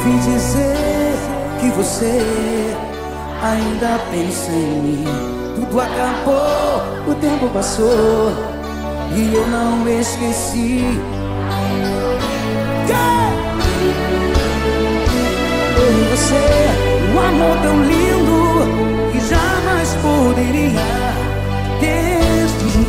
ouvi dizer que você ainda pensa em mim. Tudo acabou, o tempo passou e eu não esqueci. Eu e você, um amor tão lindo que jamais poderia ter fim.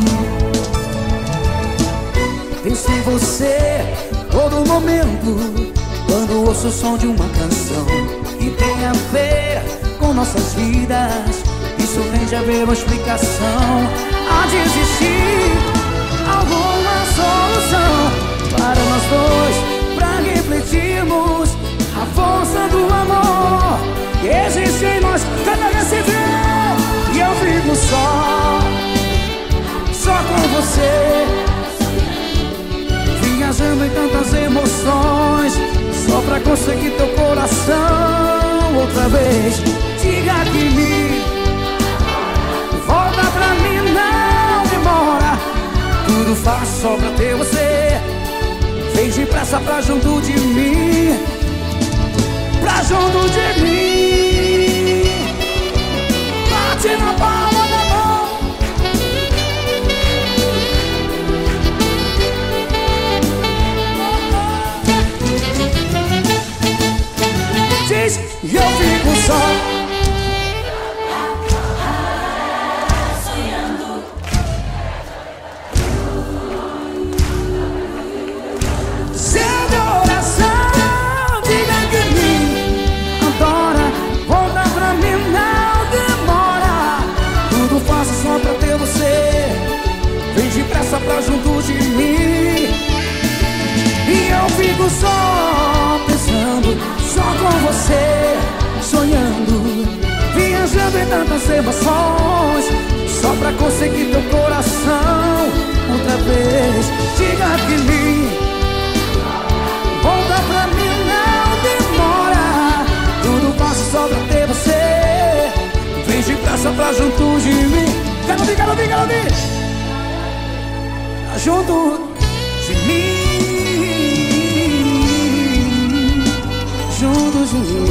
Penso em você todo momento, quando ouço o som de uma canção que tem a ver com nossas vidas. Isso vem de haver uma explicação. Há de existir alguma solução para nós dois, pra refletirmos a força do amor que existe em nós. Cada vez se vê e eu fico só com você, viajando em tantas emoções, só pra conseguir teu coração outra vez. Diga que me volta pra mim, não demora. Tudo faço só pra ter você. Vem depressa pra junto de mim, pra junto de mim. Bate na palma da mão. Diz e eu fico só. Pra junto de mim, e eu fico só pensando, só com você, sonhando, viajando em tantas emoções, só pra conseguir teu coração outra vez. Diga que me volta pra mim, não demora. Tudo faço só pra ter você. Vem depressa pra junto de mim. Quero ouvir, quero ouvir, quero ouvir. Junto de mim, junto de mim,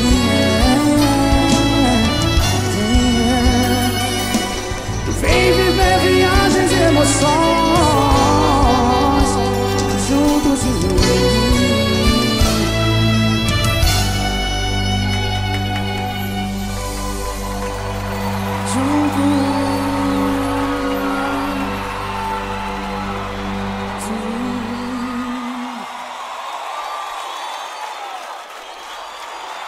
vem viver viagens e emoções, junto de mim.